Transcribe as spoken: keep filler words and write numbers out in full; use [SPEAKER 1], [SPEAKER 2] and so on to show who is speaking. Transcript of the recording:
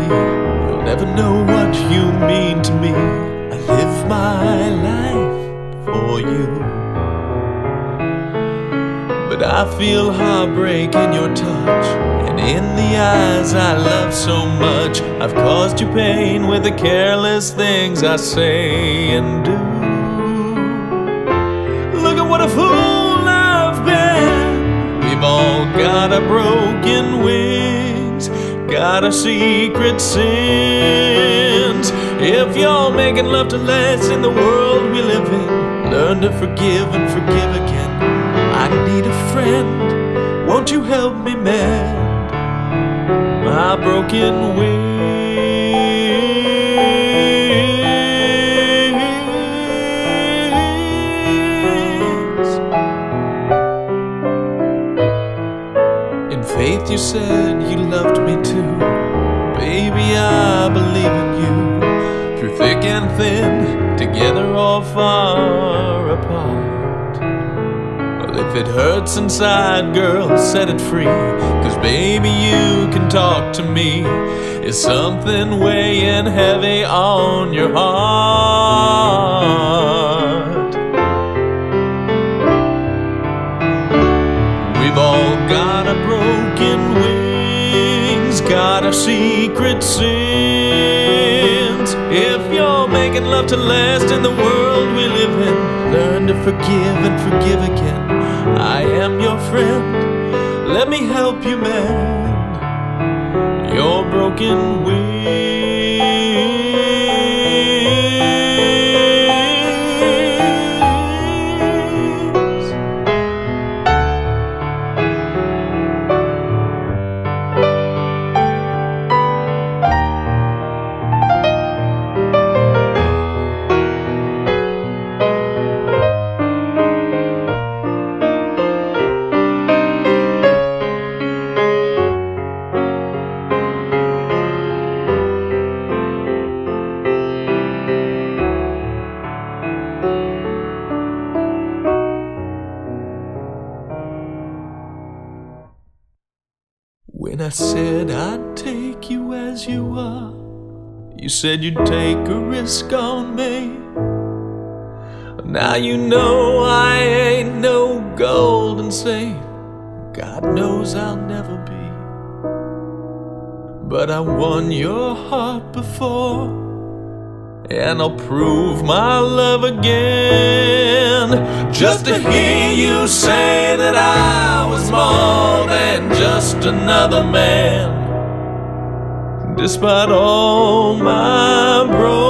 [SPEAKER 1] you'll never know what you mean to me. I live my life for you, but I feel heartbreak in your touch, and in the eyes I love so much. I've caused you pain with the careless things I say and do. Look at what a fool I've been. We've all got our broken wings, got our secret sins. If you're making love to last in the world we live in, learn to forgive and forgive again. I need a friend, won't you help me mend my broken wings? In faith you said you loved me too. Baby, I believe in you. Through thick and thin, together or far apart. Well, if it hurts inside, girl, set it free. Cause baby, you can talk to me. Is something weighing heavy on your heart? We've all got our broken wings, got our secret sins. If you're making love to last in the world we live in, learn to forgive and forgive again. I am your friend, let me help you mend your broken wings. When I said I'd take you as you are, you said you'd take a risk on me. Now you know I ain't no golden saint, God knows I'll never be. But I won your heart before, and I'll prove my love again. Just to hear you say that I was more than just another man, despite all my broken